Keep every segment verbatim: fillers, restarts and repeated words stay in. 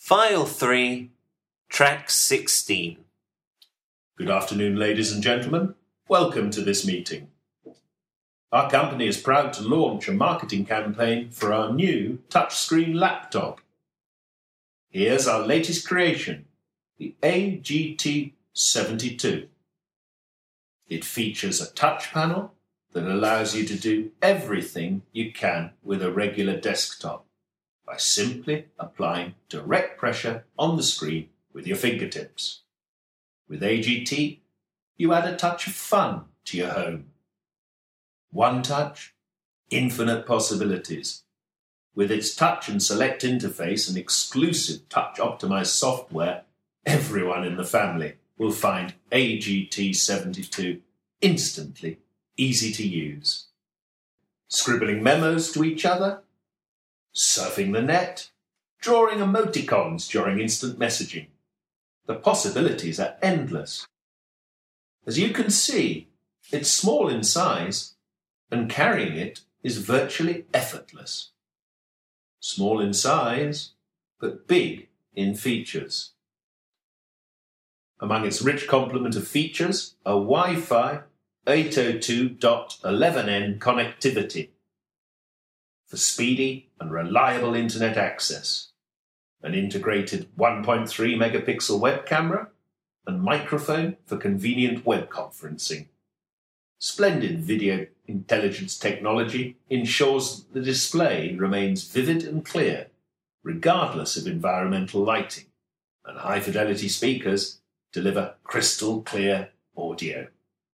File three, Track sixteen. Good afternoon, ladies and gentlemen. Welcome to this meeting. Our company is proud to launch a marketing campaign for our new touchscreen laptop. Here's our latest creation, the A G T seventy-two. It features a touch panel that allows you to do everything you can with a regular desktop by simply applying direct pressure on the screen with your fingertips. With A G T, you add a touch of fun to your home. One touch, infinite possibilities. With its touch and select interface and exclusive touch-optimized software, everyone in the family will find A G T seventy-two instantly easy to use. Scribbling memos to each other, surfing the net, drawing emoticons during instant messaging. The possibilities are endless. As you can see, it's small in size, and carrying it is virtually effortless. Small in size, but big in features. Among its rich complement of features are Wi-Fi eight oh two dot eleven n connectivity for speedy and reliable internet access, an integrated one point three megapixel web camera, and microphone for convenient web conferencing. Splendid video intelligence technology ensures the display remains vivid and clear, regardless of environmental lighting, and high-fidelity speakers deliver crystal clear audio.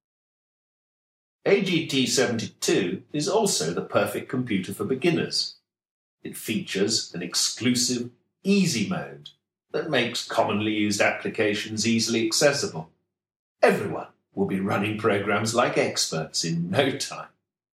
A G T seventy-two is also the perfect computer for beginners. It features an exclusive Easy Mode that makes commonly used applications easily accessible. Everyone will be running programs like experts in no time.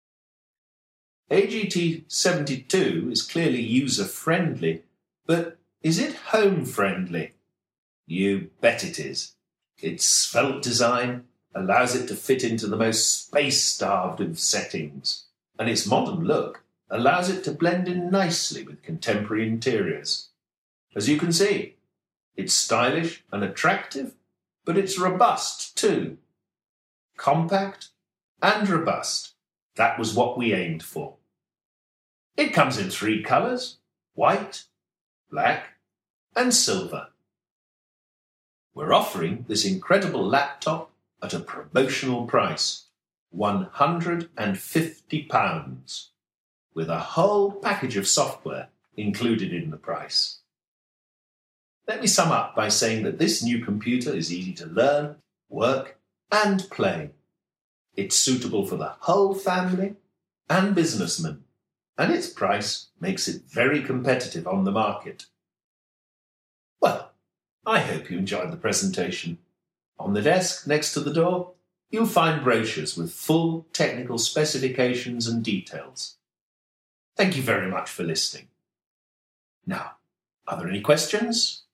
A G T seventy-two is clearly user-friendly, but is it home-friendly? You bet it is. Its svelte design allows it to fit into the most space-starved of settings, and its modern look allows it to blend in nicely with contemporary interiors. As you can see, it's stylish and attractive, but it's robust too. Compact and robust. That was what we aimed for. It comes in three colours: white, black, and silver. We're offering this incredible laptop at a promotional price, one hundred fifty pounds, with a whole package of software included in the price. Let me sum up by saying that this new computer is easy to learn, work, and play. It's suitable for the whole family and businessmen, and its price makes it very competitive on the market. Well, I hope you enjoyed the presentation. On the desk next to the door, you'll find brochures with full technical specifications and details. Thank you very much for listening. Now, are there any questions?